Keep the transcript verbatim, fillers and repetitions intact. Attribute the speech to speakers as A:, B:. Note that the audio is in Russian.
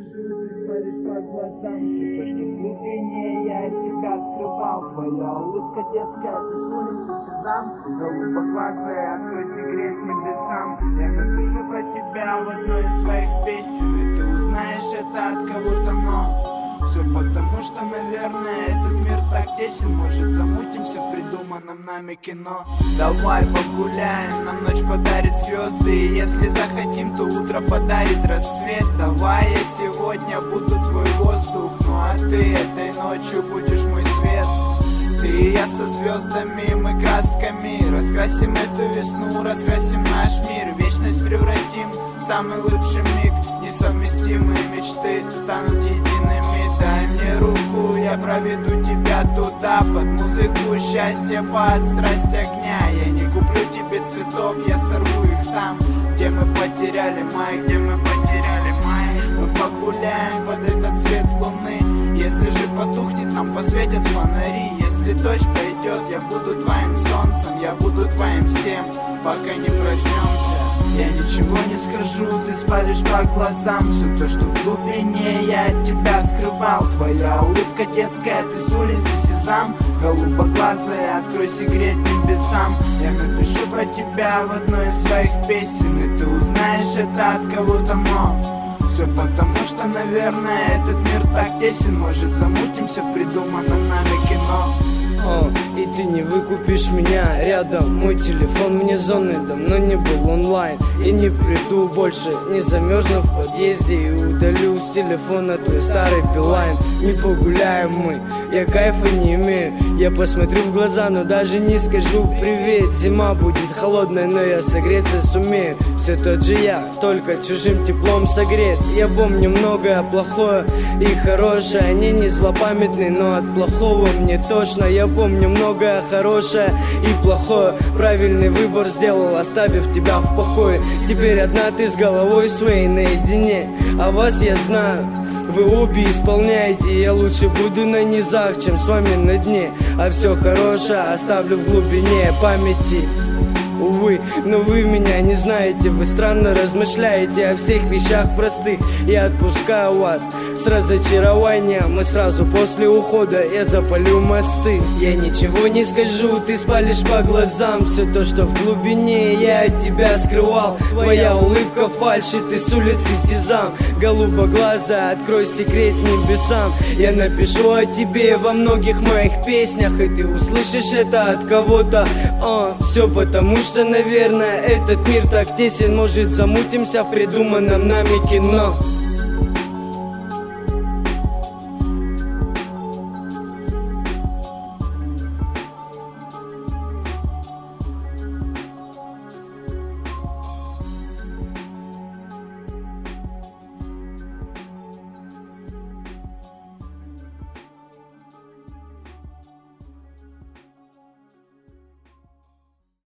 A: скажу, ты спалишь по глазам все то, что в глубине я от тебя скрывал. Твоя улыбка детская, ты с улицы Сезам, голубоглазая, открой секрет небесам. Я напишу про тебя в одной из своих песен, и ты узнаешь это от кого-то, но все потому, что, наверное, этот мир так тесен. Может, замутимся в придуманном нами кино. Давай погуляем, нам ночь подарит звезды, и если захотим, то утро подарит рассвет. Давай я сегодня буду твой воздух, ну а ты этой ночью будешь мой свет. Ты и я со звездами, мы красками раскрасим эту весну, раскрасим наш мир. Вечность превратим в самый лучший миг. Несовместимые мечты станут едиными. Дай мне руку, я проведу тебя туда, под музыку счастья, под страсть огня. Я не куплю тебе цветов, я сорву их там, где мы потеряли май, где мы потеряли май. Мы погуляем под этот свет луны. Если же потухнет, нам посветят фонари. Если дождь пойдет, я буду твоим солнцем, я буду твоим всем, пока не проснемся. Я ничего не скажу, ты спалишь по глазам все то, что в глубине я от тебя скрывал. Твоя улыбка детская, ты с улицы Сезам, голубоглазая, открой секрет небесам. Я напишу про тебя в одной из своих песен, и ты узнаешь это от кого-то, но все потому, что, наверное, этот мир так тесен. Может, замутимся в придуманном нами кино.
B: О, и ты не выкупишь меня рядом. Мой телефон вне зоны, давно не был онлайн. И не приду больше, не замерзну в подъезде, и удалю с телефона твой старый билайн. Не погуляем мы, я кайфа не имею. Я посмотрю в глаза, но даже не скажу привет. Зима будет холодная, но я согреться сумею. Все тот же я, только чужим теплом согрет. Я помню многое плохое и хорошее. Они не злопамятны, но от плохого мне тошно. Я помню многое хорошее и плохое. Правильный выбор сделал, оставив тебя в покое. Теперь одна ты с головой своей наедине. А вас я знаю, вы обе исполняете. Я лучше буду на низах, чем с вами на дне. А все хорошее оставлю в глубине памяти. Увы, но вы меня не знаете. Вы странно размышляете о всех вещах простых. Я отпускаю вас с разочарованием, и сразу после ухода я запалю мосты. Я ничего не скажу, ты спалишь по глазам все то, что в глубине я от тебя скрывал. Твоя улыбка фальши, ты с улицы Сезам, голубоглазая, открой секрет небесам. Я напишу о тебе во многих моих песнях, и ты услышишь это от кого-то. О, все потому, что, наверное, этот мир так тесен. Может, замутимся в придуманном нами кино.